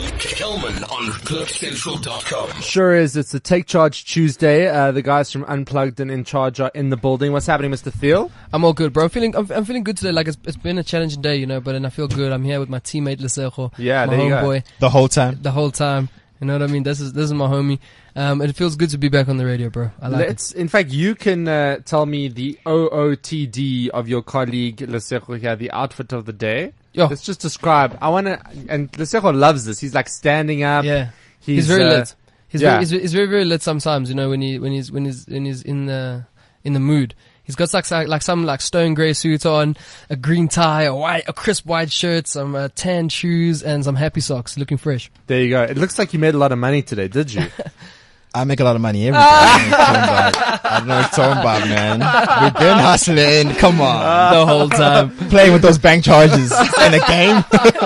Kelman on CliffCentral.com. Sure is. It's the Take Charge Tuesday. The guys from Unplugged and In Charge are in the building. What's happening, Mr. Thiel? I'm all good, bro. I'm feeling good today. Like it's been a challenging day, but then I feel good. I'm here with my teammate Lesego. Yeah, my there you homeboy. go. The whole time. You know what I mean? This is my homie. It feels good to be back on the radio, bro. I like it. In fact, you can tell me the OOTD of your colleague Lesego here, the outfit of the day. Yo. Let's just describe. And Lesego loves this. He's like standing up. Yeah, he's very lit. He's yeah. he's very lit sometimes. When he's in the mood. He's got some stone grey suit on, a green tie, a crisp white shirt, some tan shoes, and some happy socks. Looking fresh. There you go. It looks like you made a lot of money today, did you? I make a lot of money every day. I don't know what you're talking about, man. We've been hustling. Come on. The whole time. Playing with those bank charges in a game.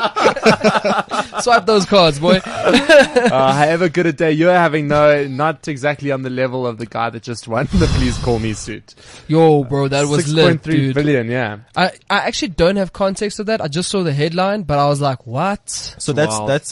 Swipe those cards, boy. However good a day you're having, though, not exactly on the level of the guy that just won the Please Call Me suit. Yo, bro, that was lit, 6.3 dude. billion, yeah. I actually don't have context of that. I just saw the headline, but I was like, what? So that's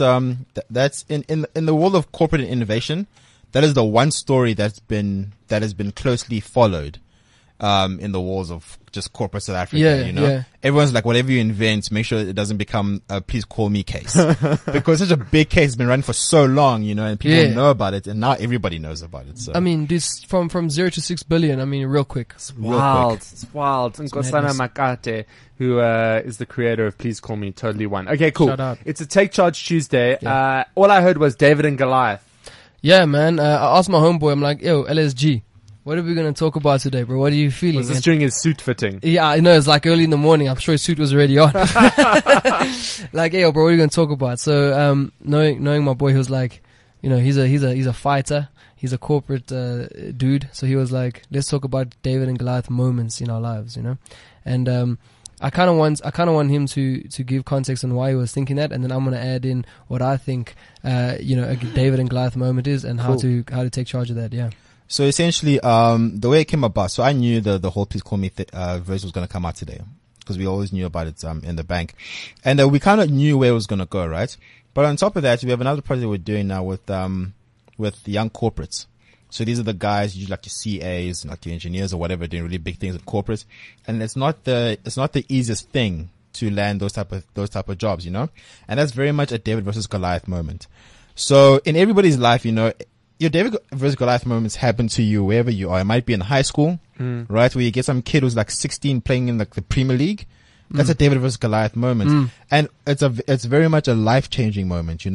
in the world of corporate innovation. That is the one story that has been closely followed, in the walls of just corporate South Africa, Yeah. Everyone's like, whatever you invent, make sure it doesn't become a please call me case. Because such a big case has been running for so long, and people know about it, and now everybody knows about it. So. I mean, this from 0 to 6 billion, I mean, real quick. It's wild. Nkosana Makate, who is the creator of Please Call Me, totally won. Okay, cool. Shout out. It's a Take Charge Tuesday. Yeah. All I heard was David and Goliath. Yeah, man. I asked my homeboy, I'm like, yo, LSG, what are we going to talk about today, bro? What are you feeling? Was this during his suit fitting? Yeah, I know. It's like early in the morning. I'm sure his suit was already on. Like, hey, yo, bro, what are you going to talk about? So, knowing my boy, he was like, he's a fighter. He's a corporate, dude. So he was like, let's talk about David and Goliath moments in our lives, And, I kind of want him to give context on why he was thinking that, and then I'm gonna add in what I think, a David and Goliath moment is, and how to take charge of that. Yeah. So essentially, the way it came about, so I knew the whole Please Call Me verse was gonna come out today, because we always knew about it in the bank, and we kind of knew where it was gonna go, right? But on top of that, we have another project we're doing now with young corporates. So these are the guys, usually like your CAs, like your engineers or whatever, doing really big things with corporates. And it's not the easiest thing to land those type of jobs, And that's very much a David versus Goliath moment. So in everybody's life, your David versus Goliath moments happen to you wherever you are. It might be in high school, right? Where you get some kid who's like 16 playing in like the Premier League. That's a David versus Goliath moment. And it's very much a life-changing moment,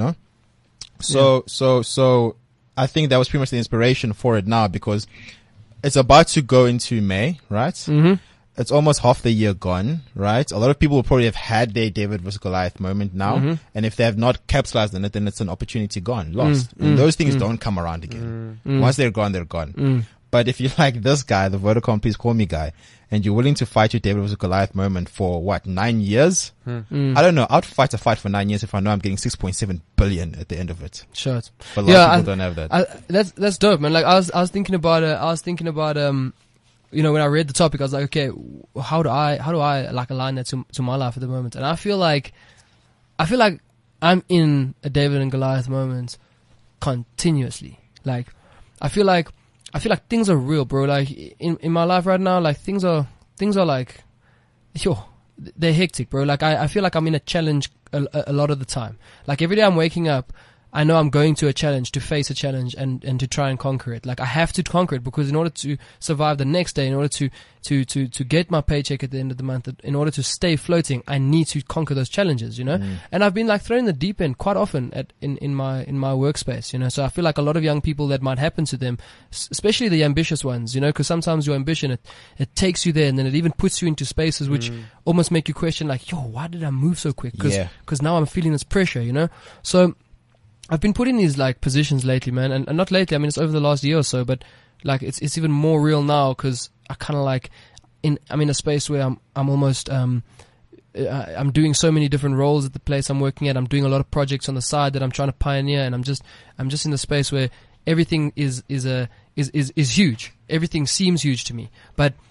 So I think that was pretty much the inspiration for it now, because it's about to go into May, right? Mm-hmm. It's almost half the year gone, right? A lot of people will probably have had their David versus Goliath moment now. And if they have not capitalized on it, then it's an opportunity gone, lost. And those things don't come around again. Once they're gone, they're gone. But if you're like this guy, the Vodacom Please Call Me guy, and you're willing to fight your David versus Goliath moment for 9 years? I don't know. I'd fight a fight for 9 years if I know I'm getting 6.7 billion at the end of it. Sure. But a lot of people don't have that. That's dope, man. Like I was thinking about when I read the topic, I was like, okay, how do I like align that to my life at the moment? And I feel like I'm in a David and Goliath moment continuously. Like I feel like things are real, bro. Like in my life right now, like things are like, they're hectic, bro. Like I feel like I'm in a challenge a lot of the time. Like every day I'm waking up, I know I'm going to a challenge, to face a challenge and to try and conquer it. Like I have to conquer it, because in order to survive the next day, in order to get my paycheck at the end of the month, in order to stay floating, I need to conquer those challenges, And I've been like thrown in the deep end quite often in my workspace, So I feel like a lot of young people, that might happen to them, especially the ambitious ones, because sometimes your ambition, it takes you there, and then it even puts you into spaces which almost make you question, like, why did I move so quick? Because now I'm feeling this pressure, So I've been put in these like positions lately, man, and not lately. I mean, it's over the last year or so, but like it's even more real now, because I kind of like I'm in a space where I'm almost I'm doing so many different roles at the place I'm working at. I'm doing a lot of projects on the side that I'm trying to pioneer, and I'm just in the space where everything is huge. Everything seems huge to me, but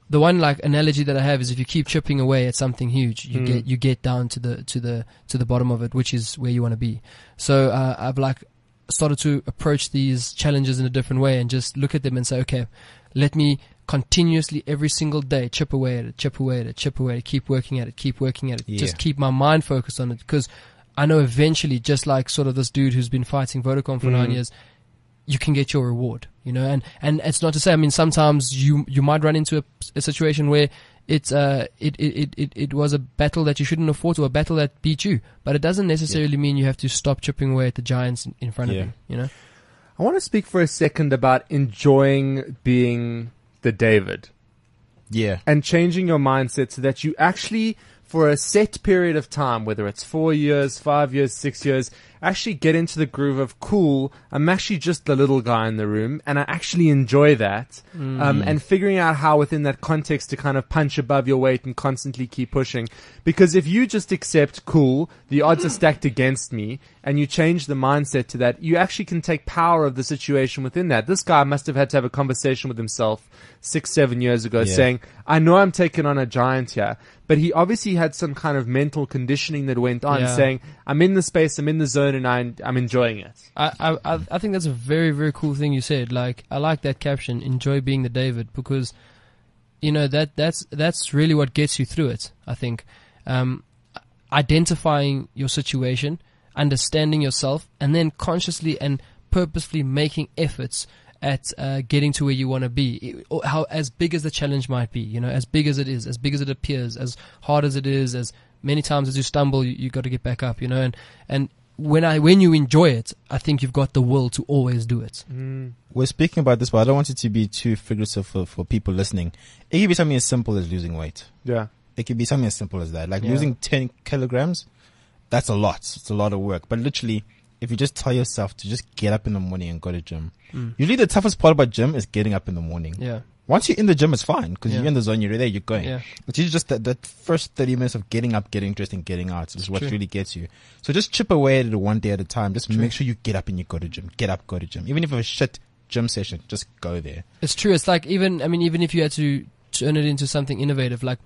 the one like analogy that I have is if you keep chipping away at something huge, you get down to the bottom of it, which is where you want to be. So I've like started to approach these challenges in a different way and just look at them and say, okay, let me continuously every single day chip away at it, keep working at it, Yeah. just keep my mind focused on it, because I know eventually, just like sort of this dude who's been fighting Vodacom for 9 years, you can get your reward, you know. And it's not to say, I mean, sometimes you might run into a situation where it was a battle that you shouldn't have fought, or a battle that beat you, but it doesn't necessarily mean you have to stop chipping away at the giants in front of you, you know. I want to speak for a second about enjoying being the David Yeah. and changing your mindset so that you actually, for a set period of time, whether it's 4 years, 5 years, 6 years, actually get into the groove of, cool, I'm actually just the little guy in the room, and I actually enjoy that. And figuring out how within that context to kind of punch above your weight and constantly keep pushing. Because if you just accept, cool, the odds are stacked against me, and you change the mindset to that, you actually can take power of the situation within that. This guy must have had to have a conversation with himself 6-7 years ago saying, I know I'm taking on a giant here, but he obviously had some kind of mental conditioning that went on, saying, I'm in the space, I'm in the zone, and I'm enjoying it. I think that's a very, very cool thing you said. Like, I like that caption, enjoy being the David, because, you know, that's really what gets you through it, I think. Identifying your situation, understanding yourself, and then consciously and purposefully making efforts at getting to where you want to be, how as big as the challenge might be, you know, as big as it is, as big as it appears, as hard as it is, as many times as you stumble, you got to get back up, you know. And when you enjoy it, I think you've got the will to always do it. We're speaking about this, but I don't want it to be too figurative for people listening. It could be something as simple as losing weight. Yeah. It could be something as simple as that. Like losing 10 kilograms, that's a lot. It's a lot of work. But literally, if you just tell yourself to just get up in the morning and go to gym. Usually the toughest part about gym is getting up in the morning. Yeah. Once you're in the gym, it's fine because you're in the zone, you're there, you're going. Yeah. It's usually just that first 30 minutes of getting up, getting dressed, and getting out is what really gets you. So just chip away at it one day at a time. Just make sure you get up and you go to gym. Get up, go to gym. Even if it's a shit gym session, just go there. It's true. It's like even if you had to turn it into something innovative, like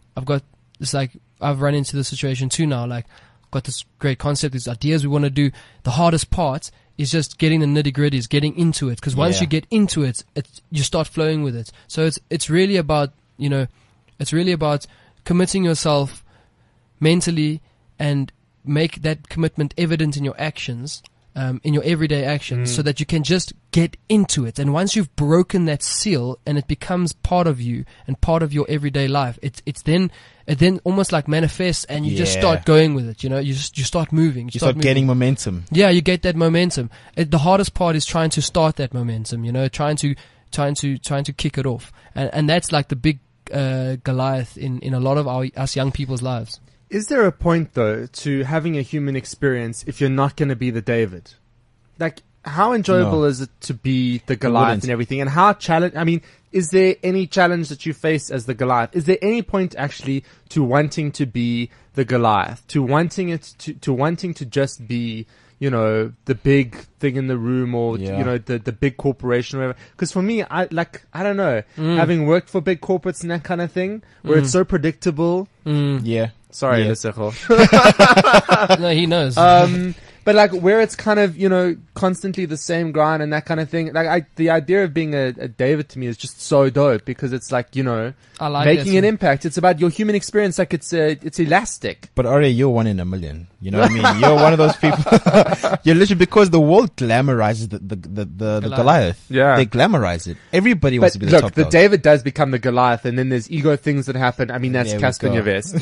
I've run into the situation too now. Like, I've got this great concept, these ideas we want to do. The hardest part is just getting the nitty gritties, getting into it. Because once you get into it, you start flowing with it. So it's really about, you know, it's really about committing yourself mentally and make that commitment evident in your actions, in your everyday actions, so that you can just get into it. And once you've broken that seal and it becomes part of you and part of your everyday life, it then almost like manifests, and you just start going with it. You know, you start moving. You start getting momentum. Yeah, you get that momentum. The hardest part is trying to start that momentum. You know, trying to kick it off, and that's like the big Goliath in a lot of us young people's lives. Is there a point, though, to having a human experience if you're not going to be the David? Like, how enjoyable is it to be the Goliath and everything? And how is there any challenge that you face as the Goliath? Is there any point actually to wanting to be the Goliath? To wanting to just be, you know, the big thing in the room, or you know, the big corporation or whatever? Because for me, I don't know, having worked for big corporates and that kind of thing, where it's so predictable. Yeah. Sorry, Yeah. Lesego. No, he knows. But like where it's kind of, you know, constantly the same grind and that kind of thing. Like the idea of being a David to me is just so dope, because it's like, you know, I like making an impact. It's about your human experience. Like it's elastic. But Arya, you're 1 in a million. You know what I mean? You're one of those people. You're literally, because the world glamorizes the Goliath. Yeah. They glamorize it. Everybody wants But to be the look, top the dog. David does become the Goliath, and then there's ego things that happen. I mean, that's There we Casper go. Nyovest.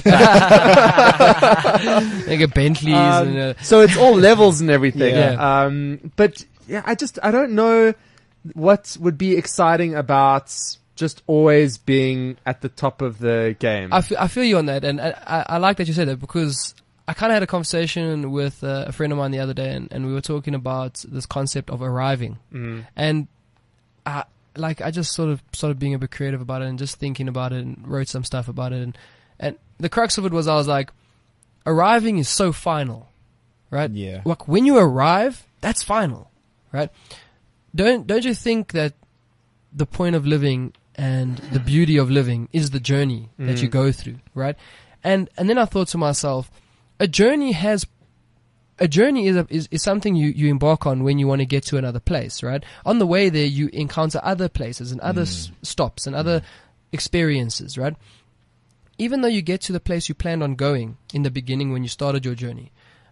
They get Bentleys and So it's all levels and everything. Yeah. But yeah, I don't know what would be exciting about just always being at the top of the game. I feel you on that, and I like that you said that, because I kind of had a conversation with a friend of mine the other day, and we were talking about this concept of arriving, and I just sort of started being a bit creative about it and just thinking about it and wrote some stuff about it, and the crux of it was, I was like, arriving is so final, right? Yeah. Like when you arrive, that's final, right? Don't you think that the point of living and the beauty of living is the journey that you go through, right? And then I thought to myself, a journey is something you embark on when you want to get to another place, right? On the way there, you encounter other places and other stops and other experiences, right? Even though you get to the place you planned on going in the beginning when you started your journey,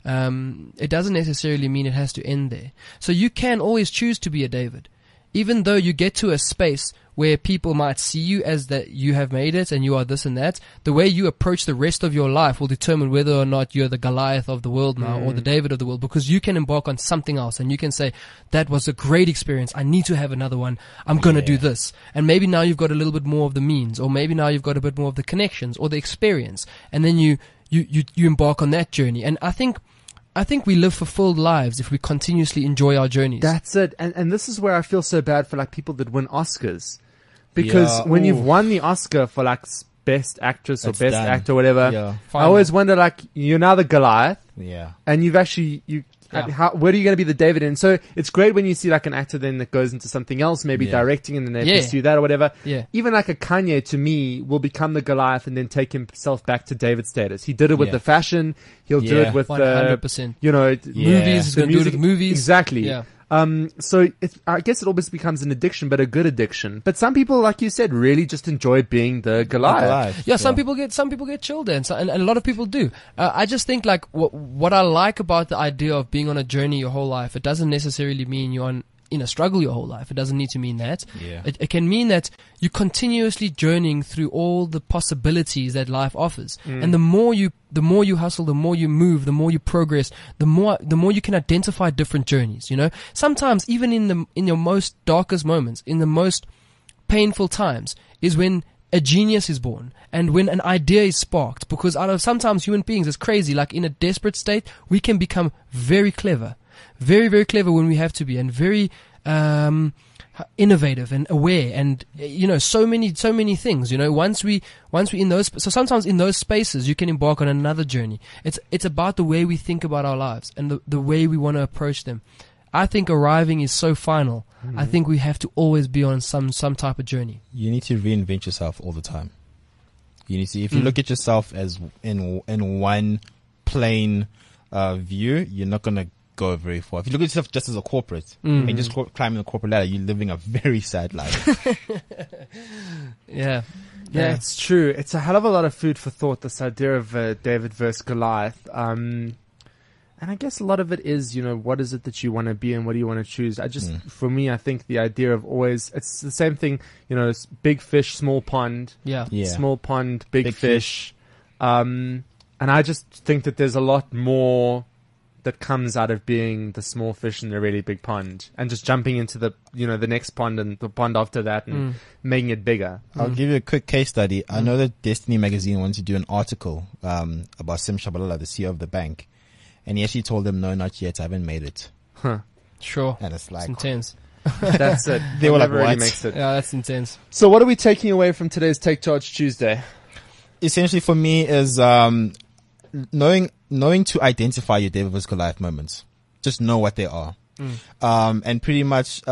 it doesn't necessarily mean it has to end there. So you can always choose to be a David. Even though you get to a space where people might see you as that you have made it and you are this and that, the way you approach the rest of your life will determine whether or not you're the Goliath of the world now or the David of the world, because you can embark on something else and you can say, that was a great experience. I need to have another one. I'm going to do this. And maybe now you've got a little bit more of the means, or maybe now you've got a bit more of the connections or the experience. And then you embark on that journey. And I think we live fulfilled lives if we continuously enjoy our journeys. That's it. And this is where I feel so bad for like people that win Oscars. Because when you've won the Oscar for like best actress or best actor or whatever, I always wonder, like, you're now the Goliath. Yeah. And you've actually, where are you going to be the David in? So it's great when you see like an actor then that goes into something else, maybe directing, and then they pursue that or whatever. Yeah. Even like a Kanye, to me, will become the Goliath and then take himself back to David status. He did it with the fashion. He'll do it with 100%. Movies. He's going to do it with movies. Exactly. Yeah. So I guess it almost becomes an addiction, but a good addiction. But some people, like you said, really just enjoy being the Goliath. Yeah, some people get chilled there, and a lot of people do. I just think like what I like about the idea of being on a journey your whole life, it doesn't necessarily mean you're in a struggle your whole life. It doesn't need to mean that. Yeah. It can mean that you're continuously journeying through all the possibilities that life offers. And the more you hustle, the more you move, the more you progress, the more you can identify different journeys, you know? Sometimes even in your most darkest moments, in the most painful times, is when a genius is born and when an idea is sparked, because out of sometimes human beings, it's crazy, like in a desperate state, we can become very clever. Very, very clever when we have to be, and very innovative and aware, and so many things. Once we in those, so sometimes in those spaces you can embark on another journey. It's about the way we think about our lives and the way we want to approach them. I think arriving is so final. I think we have to always be on some type of journey. You need to reinvent yourself all the time. You need to, if you look at yourself as in one plain view, you're not gonna go very far. If you look at yourself just as a corporate and just climbing the corporate ladder, you're living a very sad life. Yeah, it's true. It's a hell of a lot of food for thought, this idea of David versus Goliath. And I guess a lot of it is, what is it that you want to be and what do you want to choose? For me, I think the idea of always, it's the same thing, big fish, small pond. Yeah. Small pond, big fish. And I just think that there's a lot more that comes out of being the small fish in the really big pond and just jumping into the next pond and the pond after that and making it bigger. I'll give you a quick case study. I know that Destiny Magazine wanted to do an article about Sim Shabalala, the CEO of the bank, and he actually told them, no, not yet, I haven't made it. Sure. And it's like, it's intense. That's it. They were like, Never really what? makes it. Yeah, that's intense. So what are we taking away from today's Take Charge Tuesday? essentially for me is knowing to identify your David vs. Goliath moments. Just know what they are. And pretty much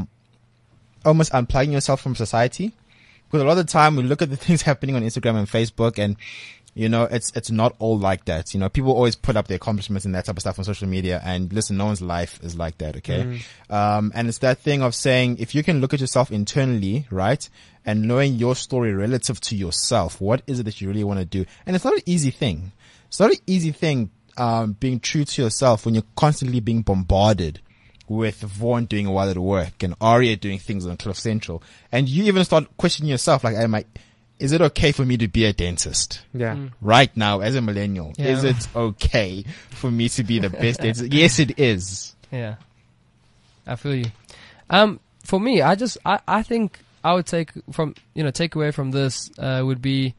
almost unplugging yourself from society. Because a lot of the time we look at the things happening on Instagram and Facebook, and you know, it's not all like that. You know, people always put up their accomplishments and that type of stuff on social media, and listen, no one's life is like that, okay? And it's that thing of saying, if you can look at yourself internally, right? And knowing your story relative to yourself, what is it that you really want to do? And it's not an easy thing. It's not an easy thing, being true to yourself when you're constantly being bombarded with Vaughn doing Wild at Work and Aria doing things on Cliff Central. And you even start questioning yourself, like, is it okay for me to be a dentist? Yeah. Right now, as a millennial, Yeah. is it okay for me to be the best dentist? Yes, it is. Yeah, I feel you. For me, I think I would take away from this would be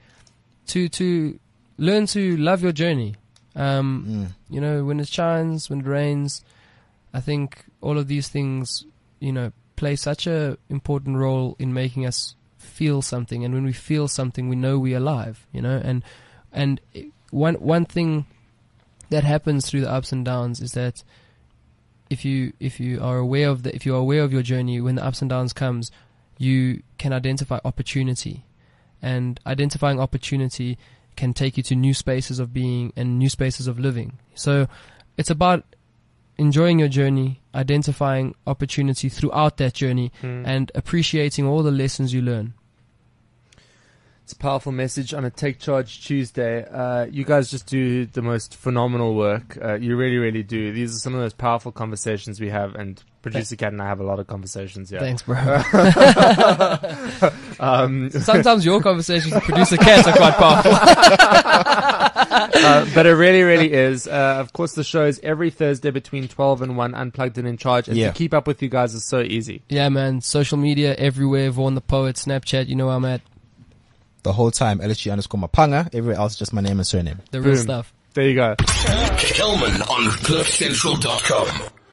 to learn to love your journey. You know, when it shines, when it rains, I think all of these things, you know, play such a important role in making us feel something. And when we feel something, we know we're alive, you know, and one thing that happens through the ups and downs is that if you are aware of your journey, when the ups and downs comes, you can identify opportunity, and identifying opportunity can take you to new spaces of being and new spaces of living. So it's about enjoying your journey, identifying opportunity throughout that journey, and appreciating all the lessons you learn. It's a powerful message on a Take Charge Tuesday. You guys just do the most phenomenal work. You really, really do. These are some of those powerful conversations we have, and Producer Cat and I have a lot of conversations. Yeah. Thanks, bro. Sometimes your conversations with Producer Cat are quite powerful. But it really, really is. Of course, the show is every Thursday between 12 and 1, Unplugged and In Charge. And to keep up with you guys is so easy. Yeah, man. Social media everywhere. Vaughan the Poet, Snapchat. You know where I'm at. The whole time, LSG_Mapanga. Everywhere else, just my name and surname. The real stuff. There you go. Kelman on CliffCentral.com.